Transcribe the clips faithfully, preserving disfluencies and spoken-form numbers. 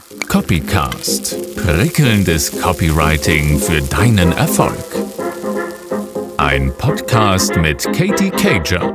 Copycast. Prickelndes Copywriting für deinen Erfolg. Ein Podcast mit Katie Cager.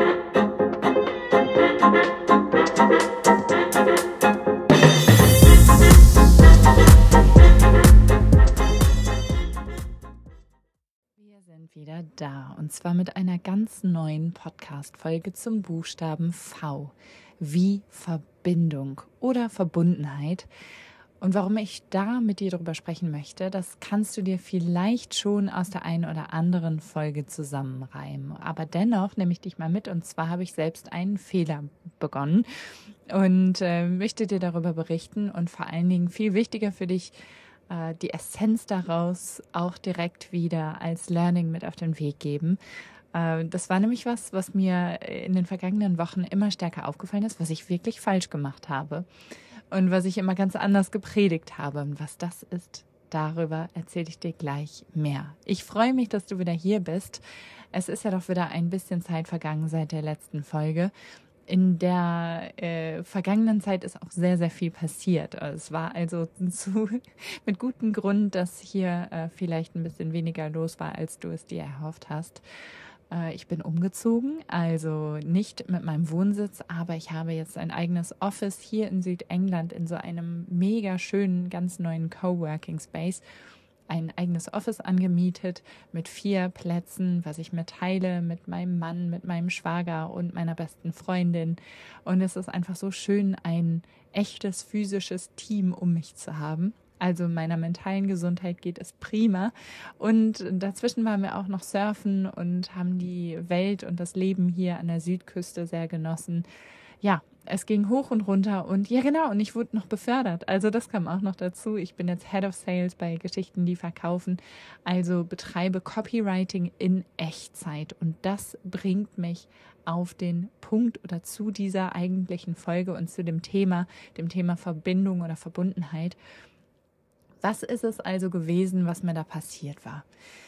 Wir sind wieder da und zwar mit einer ganz neuen Podcast-Folge zum Buchstaben V wie Verbindung oder Verbundenheit. Und warum ich da mit dir darüber sprechen möchte, das kannst du dir vielleicht schon aus der einen oder anderen Folge zusammenreimen. Aber dennoch nehme ich dich mal mit, und zwar habe ich selbst einen Fehler begonnen und äh, möchte dir darüber berichten und vor allen Dingen viel wichtiger für dich, äh, die Essenz daraus auch direkt wieder als Learning mit auf den Weg geben. Äh, das war nämlich was, was mir in den vergangenen Wochen immer stärker aufgefallen ist, was ich wirklich falsch gemacht habe. Und was ich immer ganz anders gepredigt habe. Und was das ist, darüber erzähle ich dir gleich mehr. Ich freue mich, dass du wieder hier bist. Es ist ja doch wieder ein bisschen Zeit vergangen seit der letzten Folge. In der äh, vergangenen Zeit ist auch sehr, sehr viel passiert. Es war also zu, mit gutem Grund, dass hier äh, vielleicht ein bisschen weniger los war, als du es dir erhofft hast. Ich bin umgezogen, also nicht mit meinem Wohnsitz, aber ich habe jetzt ein eigenes Office hier in Südengland in so einem mega schönen, ganz neuen Coworking Space. Ein eigenes Office angemietet mit vier Plätzen, was ich mir teile mit meinem Mann, mit meinem Schwager und meiner besten Freundin. Und es ist einfach so schön, ein echtes physisches Team um mich zu haben. Also meiner mentalen Gesundheit geht es prima. Und dazwischen waren wir auch noch surfen und haben die Welt und das Leben hier an der Südküste sehr genossen. Ja, es ging hoch und runter und ja genau, und ich wurde noch befördert. Also das kam auch noch dazu. Ich bin jetzt Head of Sales bei Geschichten, die verkaufen. Also betreibe Copywriting in Echtzeit. Und das bringt mich auf den Punkt oder zu dieser eigentlichen Folge und zu dem Thema, dem Thema Verbindung oder Verbundenheit. Was ist es also gewesen, was mir da passiert war?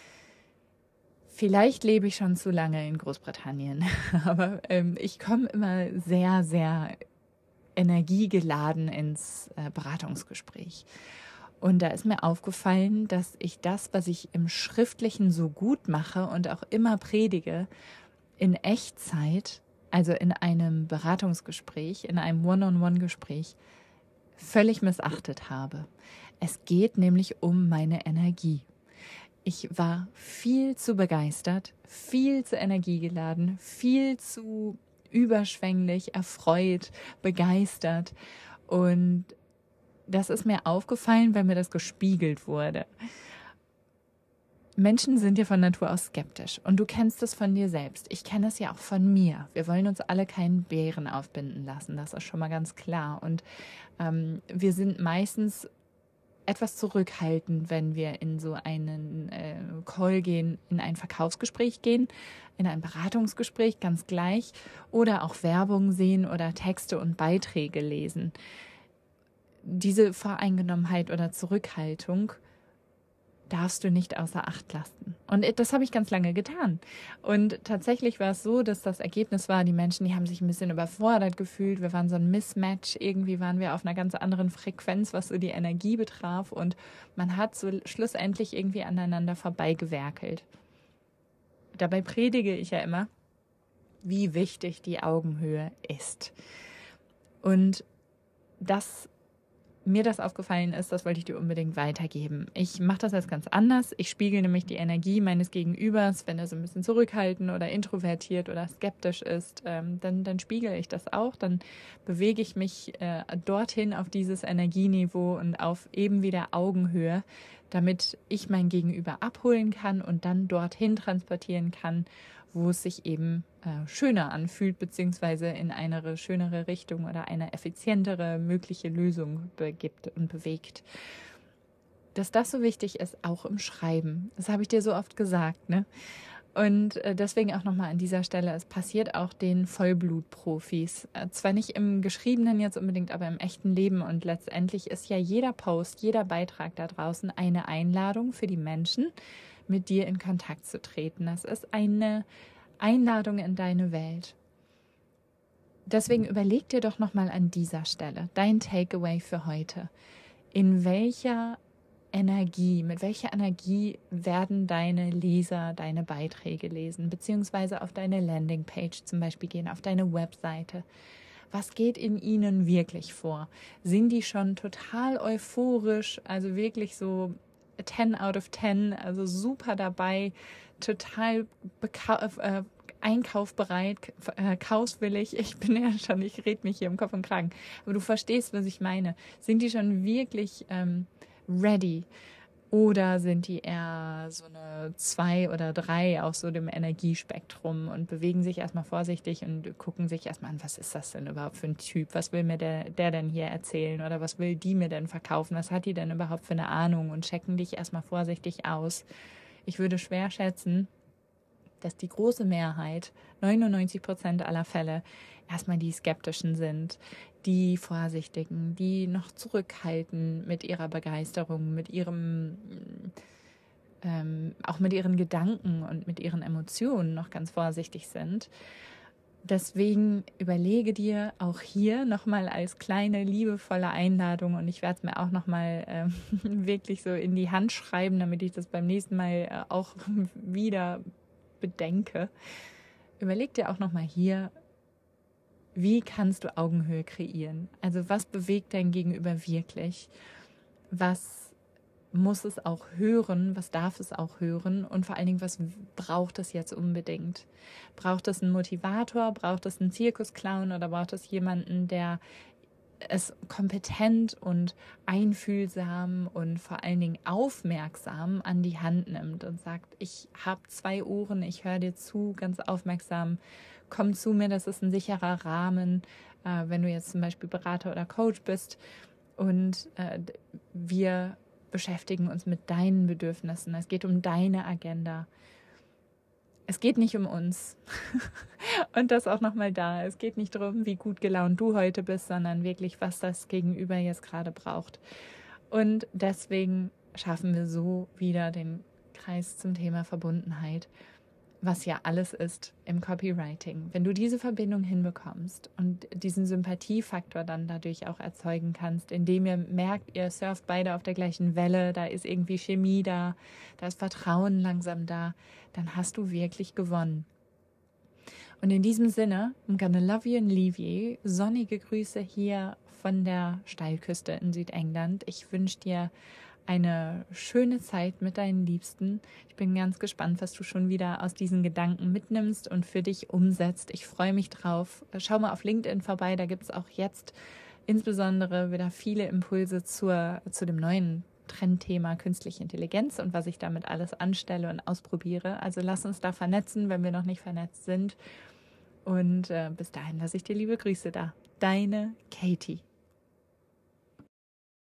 Vielleicht lebe ich schon zu lange in Großbritannien, aber ähm, ich komme immer sehr, sehr energiegeladen ins äh, Beratungsgespräch. Und da ist mir aufgefallen, dass ich das, was ich im Schriftlichen so gut mache und auch immer predige, in Echtzeit, also in einem Beratungsgespräch, in einem One-on-One-Gespräch, völlig missachtet habe. Es geht nämlich um meine Energie. Ich war viel zu begeistert, viel zu energiegeladen, viel zu überschwänglich, erfreut, begeistert. Und das ist mir aufgefallen, weil mir das gespiegelt wurde. Menschen sind ja von Natur aus skeptisch und du kennst es von dir selbst. Ich kenne es ja auch von mir. Wir wollen uns alle keinen Bären aufbinden lassen, das ist schon mal ganz klar. Und ähm, wir sind meistens etwas zurückhaltend, wenn wir in so einen äh, Call gehen, in ein Verkaufsgespräch gehen, in ein Beratungsgespräch, ganz gleich, oder auch Werbung sehen oder Texte und Beiträge lesen. Diese Voreingenommenheit oder Zurückhaltung darfst du nicht außer Acht lassen. Und das habe ich ganz lange getan. Und tatsächlich war es so, dass das Ergebnis war, die Menschen, die haben sich ein bisschen überfordert gefühlt. Wir waren so ein Mismatch. Irgendwie waren wir auf einer ganz anderen Frequenz, was so die Energie betraf. Und man hat so schlussendlich irgendwie aneinander vorbeigewerkelt. Dabei predige ich ja immer, wie wichtig die Augenhöhe ist. Und das mir das aufgefallen ist, das wollte ich dir unbedingt weitergeben. Ich mache das jetzt ganz anders. Ich spiegel nämlich die Energie meines Gegenübers, wenn er so ein bisschen zurückhaltend oder introvertiert oder skeptisch ist, ähm, dann, dann spiegel ich das auch. Dann bewege ich mich äh, dorthin auf dieses Energieniveau und auf eben wieder Augenhöhe, damit ich mein Gegenüber abholen kann und dann dorthin transportieren kann, wo es sich eben äh, schöner anfühlt, beziehungsweise in eine schönere Richtung oder eine effizientere mögliche Lösung begibt und bewegt. Dass das so wichtig ist, auch im Schreiben. Das habe ich dir so oft gesagt, ne? Und äh, deswegen auch nochmal an dieser Stelle, es passiert auch den Vollblutprofis. Äh, zwar nicht im Geschriebenen jetzt unbedingt, aber im echten Leben. Und letztendlich ist ja jeder Post, jeder Beitrag da draußen eine Einladung für die Menschen, mit dir in Kontakt zu treten. Das ist eine Einladung in deine Welt. deswegen überleg dir doch nochmal an dieser Stelle dein Takeaway für heute. In welcher Energie, mit welcher Energie werden deine Leser deine Beiträge lesen, beziehungsweise auf deine Landingpage zum Beispiel gehen, auf deine Webseite? Was geht in ihnen wirklich vor? Sind die schon total euphorisch, also wirklich so ten out of ten, also super dabei, total äh, einkaufbereit, äh, kaufswillig? Ich bin ja schon, ich rede mich hier im Kopf und Kragen, aber du verstehst, was ich meine. Sind die schon wirklich ähm, ready? Oder sind die eher so eine zwei oder drei auf so dem Energiespektrum und bewegen sich erstmal vorsichtig und gucken sich erstmal an, was ist das denn überhaupt für ein Typ? Was will mir der, der denn hier erzählen? Oder was will die mir denn verkaufen? Was hat die denn überhaupt für eine Ahnung? Und checken dich erstmal vorsichtig aus. Ich würde schwer schätzen, dass die große Mehrheit, neunundneunzig Prozent aller Fälle, erstmal die Skeptischen sind, die Vorsichtigen, die noch zurückhalten mit ihrer Begeisterung, mit ihrem, ähm, auch mit ihren Gedanken und mit ihren Emotionen noch ganz vorsichtig sind. Deswegen überlege dir auch hier nochmal als kleine, liebevolle Einladung, und ich werde es mir auch nochmal ähm, wirklich so in die Hand schreiben, damit ich das beim nächsten Mal äh, auch wieder bedenke. Überleg dir auch nochmal hier, wie kannst du Augenhöhe kreieren? Also was bewegt dein Gegenüber wirklich? Was muss es auch hören? Was darf es auch hören? Und vor allen Dingen, was braucht es jetzt unbedingt? Braucht es einen Motivator? Braucht es einen Zirkusclown? Oder braucht es jemanden, der es kompetent und einfühlsam und vor allen Dingen aufmerksam an die Hand nimmt und sagt, ich habe zwei Ohren, ich höre dir zu, ganz aufmerksam, komm zu mir, das ist ein sicherer Rahmen, äh, wenn du jetzt zum Beispiel Berater oder Coach bist, und äh, wir beschäftigen uns mit deinen Bedürfnissen, es geht um deine Agenda. Es geht nicht um uns. Und das auch nochmal da. Es geht nicht darum, wie gut gelaunt du heute bist, sondern wirklich, was das Gegenüber jetzt gerade braucht. Und deswegen schaffen wir so wieder den Kreis zum Thema Verbundenheit, was ja alles ist im Copywriting. Wenn du diese Verbindung hinbekommst und diesen Sympathiefaktor dann dadurch auch erzeugen kannst, indem ihr merkt, ihr surft beide auf der gleichen Welle, da ist irgendwie Chemie da, da ist Vertrauen langsam da, dann hast du wirklich gewonnen. Und in diesem Sinne, I'm gonna love you and leave you. Sonnige Grüße hier von der Steilküste in Südengland. Ich wünsche dir eine schöne Zeit mit deinen Liebsten. Ich bin ganz gespannt, was du schon wieder aus diesen Gedanken mitnimmst und für dich umsetzt. Ich freue mich drauf. Schau mal auf LinkedIn vorbei, da gibt es auch jetzt insbesondere wieder viele Impulse zur, zu dem neuen Trendthema künstliche Intelligenz und was ich damit alles anstelle und ausprobiere. Also lass uns da vernetzen, wenn wir noch nicht vernetzt sind. Und äh, bis dahin lasse ich dir liebe Grüße da. Deine Katie.